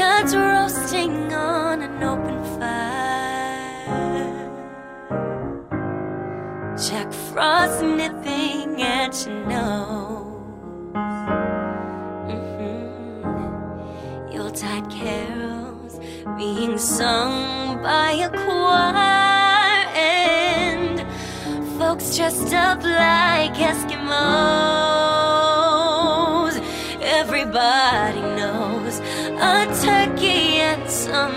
chestnuts roasting on an open fire, Jack Frost nipping at your nose, Yuletide carols being sung by a choir, and folks dressed up like Eskimos. Everybody knows a turkey and some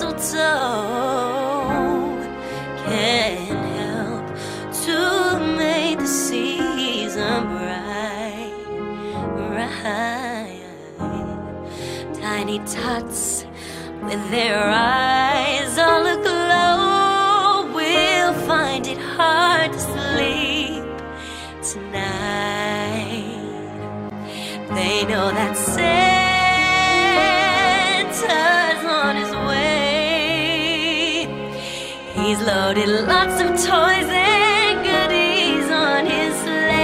mistletoe can help to make the season bright, bright. Tiny tots with their eyes all aglow will find it hard to sleep tonight. They know that Santa's on his way. He's loaded lots of toys and goodies on his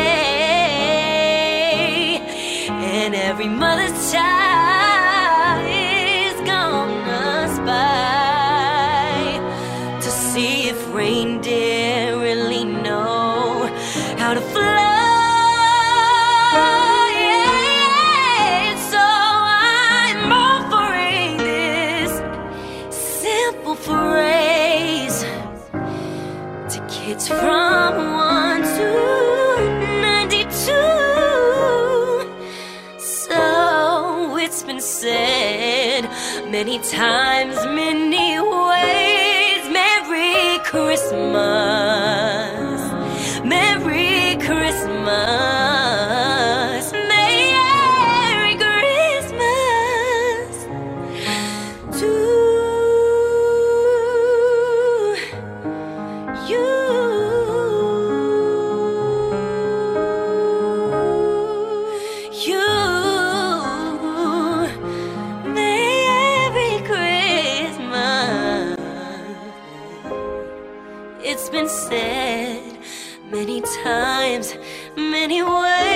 sleigh, and every mother's child is gonna spy to see if reindeer really know how to fly. Phrase to kids from 1 to 92. So it's been said many times, many ways. Merry Christmas, Merry Christmas, Merry Christmas to you. Merry Christmas. It's been said many times, many ways.